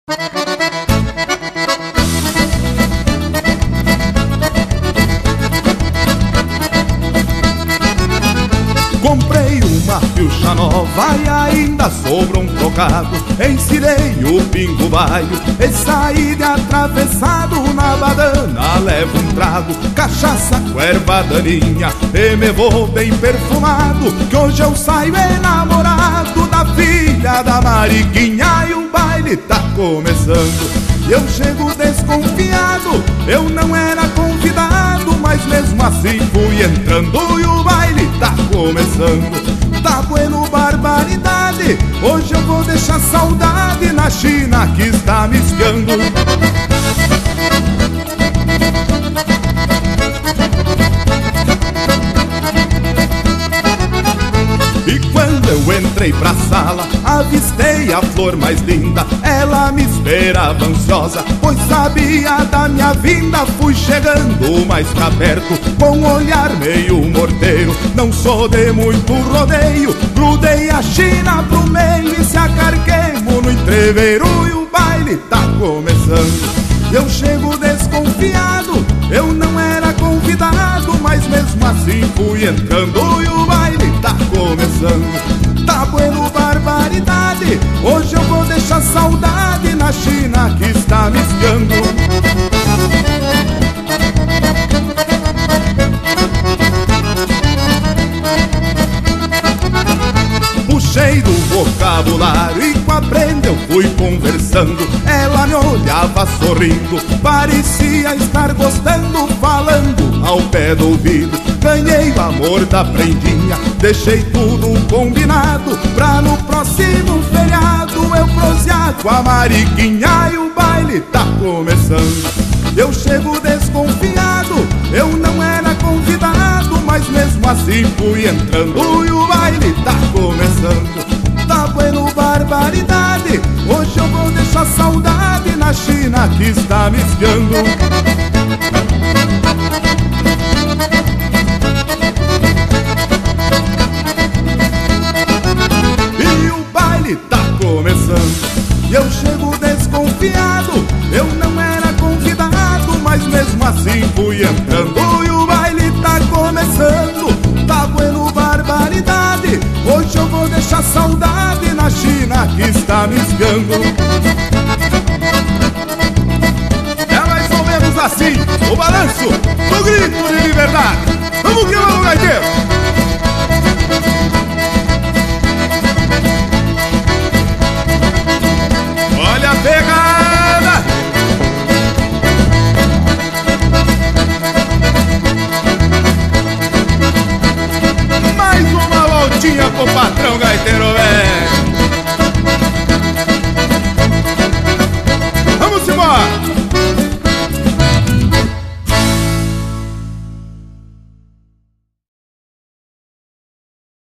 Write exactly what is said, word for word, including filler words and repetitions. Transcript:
Comprei uma pilcha nova e ainda sobrou um trocado. Ensinei o pingo baio e saí de atravessado. Na badana levo um trago, cachaça com erva daninha, e me vou bem perfumado, que hoje eu saio enamorado da filha da Mariquinha. E o baile tá começando, eu chego desconfiado, eu não era convidado, mas mesmo assim fui entrando. E o baile tá começando, tá bueno barbaridade, hoje eu vou deixar saudade na China que está me espiando. E quando eu entrei pra sala, avistei a flor mais linda. Ela me esperava ansiosa, pois sabia da minha vinda. Fui chegando mais pra perto, com um olhar meio morteiro. Não sou de muito rodeio, grudei a China pro meio e se acarquemos no entreveiro. E o baile tá começando, eu chego desconfiado, eu não era convidado, mas mesmo assim fui entrando. E o baile tá começando, tá bueno barbaridade, hoje eu vou deixar saudade na China que está me espiando. Puxei do vocabulário e com a prenda eu fui conversando. Ela me olhava sorrindo, parecia estar gostando, falando ao pé do ouvido. Ganhei o amor da prendinha, deixei tudo combinado pra no próximo feriado eu prosear com a Mariquinha. E o baile tá começando, eu chego desconfiado, eu não era convidado, mas mesmo assim fui entrando. E o baile tá começando, tá bueno barbaridade, hoje eu vou deixar saudade na China que está me espiando. E o baile tá começando, eu chego desconfiado, eu não era convidado, mas mesmo assim fui entrando. E o baile tá começando, tá bueno barbaridade, hoje eu vou deixar saudade na China que está me espiando.